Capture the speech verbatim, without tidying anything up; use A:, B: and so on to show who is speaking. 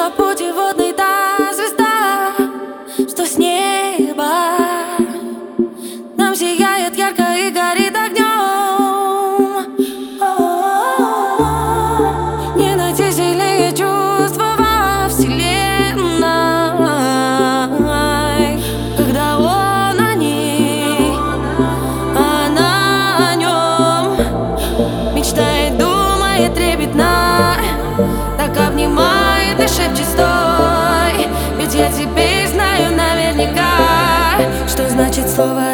A: Нашла путеводный та звезда, что с неба нам сияет ярко и горит огнем. Не найти сильнее чувства во вселенной, когда он о ней, она о нем мечтает, думает трепетно, так обнимает и шепчет: стой, ведь я теперь знаю наверняка, что значит слово